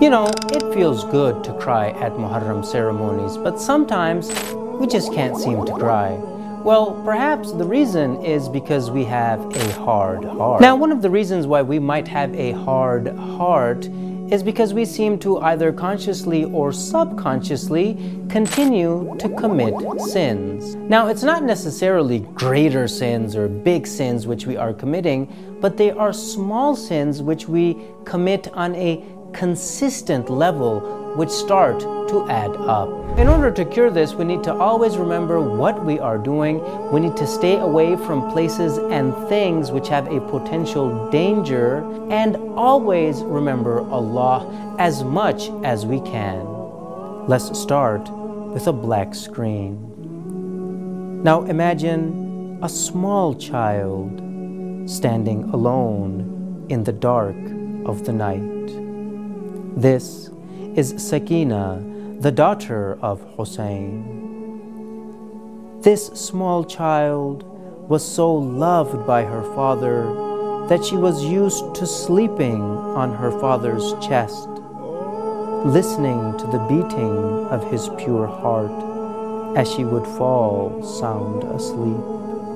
You know, it feels good to cry at Muharram ceremonies, but sometimes we just can't seem to cry. Well, perhaps the reason is because we have a hard heart. Now, one of the reasons why we might have a hard heart is because we seem to either consciously or subconsciously continue to commit sins. Now, it's not necessarily greater sins or big sins which we are committing, but they are small sins which we commit on a consistent level which start to add up. In order to cure this, we need to always remember what we are doing. We need to stay away from places and things which have a potential danger, and always remember Allah as much as we can. Let's start with a black screen. Now imagine a small child standing alone in the dark of the night. This is Sakina, the daughter of Hussein. This small child was so loved by her father that she was used to sleeping on her father's chest, listening to the beating of his pure heart as she would fall sound asleep.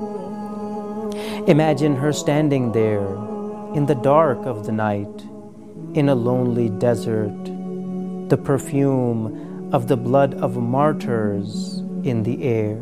Imagine her standing there in the dark of the night, in a lonely desert, the perfume of the blood of martyrs in the air.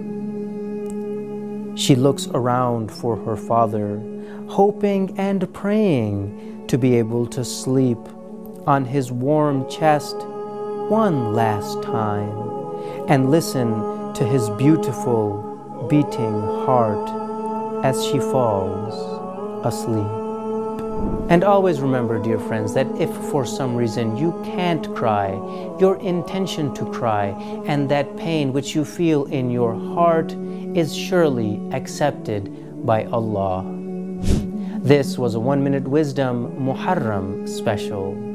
She looks around for her father, hoping and praying to be able to sleep on his warm chest one last time and listen to his beautiful beating heart as she falls asleep. And always remember, dear friends, that if for some reason you can't cry, your intention to cry and that pain which you feel in your heart is surely accepted by Allah. This was a 1 Minute Wisdom Muharram special.